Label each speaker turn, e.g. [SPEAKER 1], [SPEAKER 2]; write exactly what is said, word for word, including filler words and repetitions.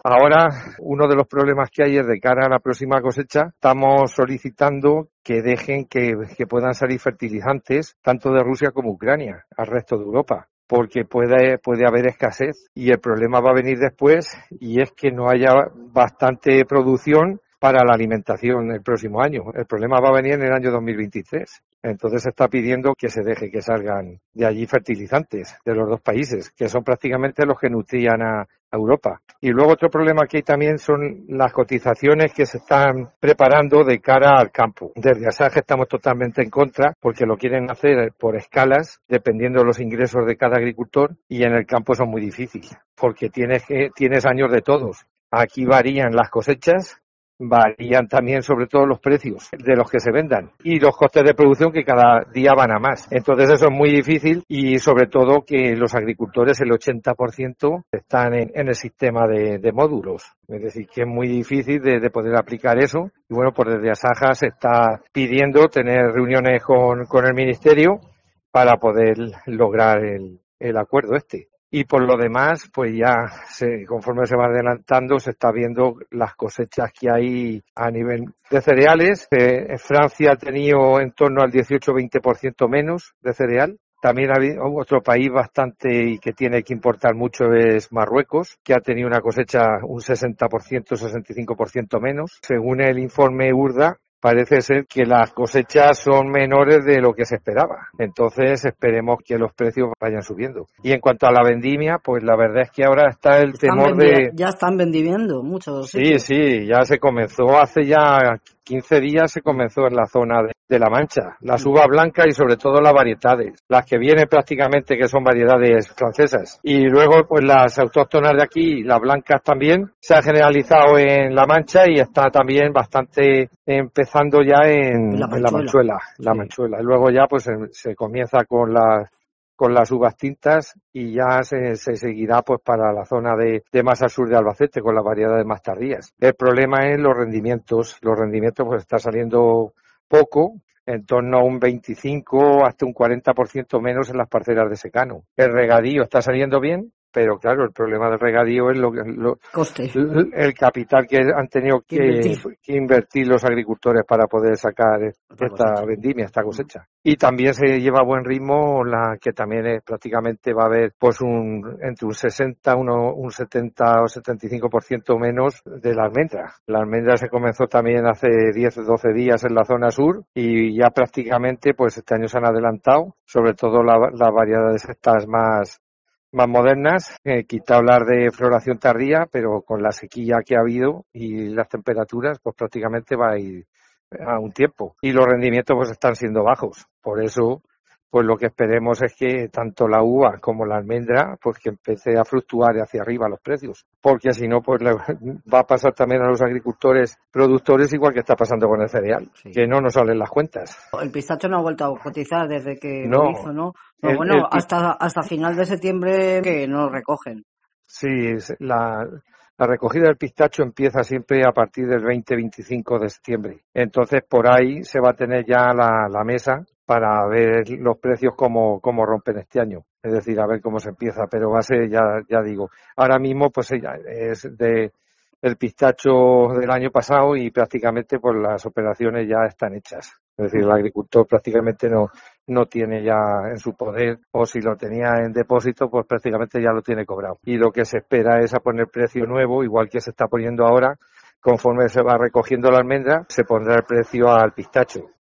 [SPEAKER 1] ahora uno de los problemas que hay es de cara a la próxima cosecha, estamos solicitando que dejen que, que puedan salir fertilizantes tanto de Rusia como Ucrania al resto de Europa, porque puede, puede haber escasez y el problema va a venir después, y es que no haya bastante producción para la alimentación el próximo año. El problema va a venir en el año dos mil veintitrés. Entonces se está pidiendo que se deje que salgan de allí fertilizantes de los dos países, que son prácticamente los que nutrían a Europa. Y luego otro problema que hay también son las cotizaciones que se están preparando de cara al campo. Desde Asaja estamos totalmente en contra, porque lo quieren hacer por escalas, dependiendo de los ingresos de cada agricultor, y en el campo son muy difíciles, porque tienes, que, tienes años de todos. Aquí varían las cosechas, varían también sobre todo los precios de los que se vendan y los costes de producción, que cada día van a más. Entonces eso es muy difícil, y sobre todo que los agricultores, el ochenta por ciento, están en, en el sistema de, de módulos. Es decir, que es muy difícil de, de poder aplicar eso. Y bueno, pues desde Asaja se está pidiendo tener reuniones con, con el Ministerio para poder lograr el, el acuerdo este. Y por lo demás, pues ya se, conforme se va adelantando, se está viendo las cosechas que hay a nivel de cereales. Eh, Francia ha tenido en torno al dieciocho veinte por ciento menos de cereal. También ha habido otro país bastante y que tiene que importar mucho es Marruecos, que ha tenido una cosecha un sesenta por ciento, sesenta y cinco por ciento menos. Según el informe URDA, parece ser que las cosechas son menores de lo que se esperaba. Entonces esperemos que los precios vayan subiendo. Y en cuanto a la vendimia, pues la verdad es que ahora está el
[SPEAKER 2] están
[SPEAKER 1] temor
[SPEAKER 2] vendi-
[SPEAKER 1] de...
[SPEAKER 2] Ya están vendiviendo muchos
[SPEAKER 1] Sí,
[SPEAKER 2] sitios.
[SPEAKER 1] sí, ya se comenzó hace ya quince días, se comenzó en la zona de, de La Mancha. Las uvas blancas y sobre todo las variedades. Las que vienen prácticamente, que son variedades francesas. Y luego pues las autóctonas de aquí, las blancas también, se ha generalizado en La Mancha y está también bastante empezando ya en
[SPEAKER 2] La
[SPEAKER 1] en la
[SPEAKER 2] Manchuela.
[SPEAKER 1] Manchuela. La
[SPEAKER 2] Sí.
[SPEAKER 1] Manchuela. Y luego ya pues se, se comienza con las con las uvas tintas, y ya se, se seguirá pues para la zona de, de más al sur de Albacete con las variedades más tardías. El problema es los rendimientos. Los rendimientos pues está saliendo poco, en torno a un veinticinco hasta un cuarenta por ciento menos en las parcelas de secano. El regadío está saliendo bien, pero claro, el problema del regadío es lo, lo,
[SPEAKER 2] Coste.
[SPEAKER 1] el capital que han tenido
[SPEAKER 2] Que
[SPEAKER 1] que,
[SPEAKER 2] invertir.
[SPEAKER 1] que invertir los agricultores para poder sacar
[SPEAKER 2] Esta
[SPEAKER 1] esta
[SPEAKER 2] cosecha.
[SPEAKER 1] vendimia, esta cosecha. Y también se lleva a buen ritmo la que también es, prácticamente va a haber pues un entre un sesenta, uno, un setenta o setenta y cinco por ciento menos de la almendra. La almendra se comenzó también hace diez o doce días en la zona sur, y ya prácticamente pues este año se han adelantado, sobre todo las la variedades estas más más modernas, eh, quita hablar de floración tardía, pero con la sequía que ha habido y las temperaturas, pues prácticamente va a ir a un tiempo. Y los rendimientos pues están siendo bajos. Por eso, pues lo que esperemos es que tanto la uva como la almendra, pues que empiece a fluctuar hacia arriba los precios. Porque si no, pues le va a pasar también a los agricultores productores igual que está pasando con el cereal,
[SPEAKER 2] Sí.
[SPEAKER 1] que no nos salen las cuentas.
[SPEAKER 2] El pistacho no ha vuelto a cotizar desde que
[SPEAKER 1] No,
[SPEAKER 2] lo hizo, ¿no? No,
[SPEAKER 1] el,
[SPEAKER 2] bueno,
[SPEAKER 1] el pi-
[SPEAKER 2] hasta hasta final de septiembre que no recogen.
[SPEAKER 1] Sí, es la, la recogida del pistacho empieza siempre a partir del veinte veinticinco de septiembre. Entonces, por ahí se va a tener ya la, la mesa para ver los precios cómo, cómo rompen este año. Es decir, a ver cómo se empieza, pero va a ser, ya, ya digo, ahora mismo pues ya es de el pistacho del año pasado, y prácticamente pues las operaciones ya están hechas. Es decir, el agricultor prácticamente no, no tiene ya en su poder, o si lo tenía en depósito, pues prácticamente ya lo tiene cobrado. Y lo que se espera es a poner precio nuevo, igual que se está poniendo ahora, conforme se va recogiendo la almendra, se pondrá el precio al pistacho.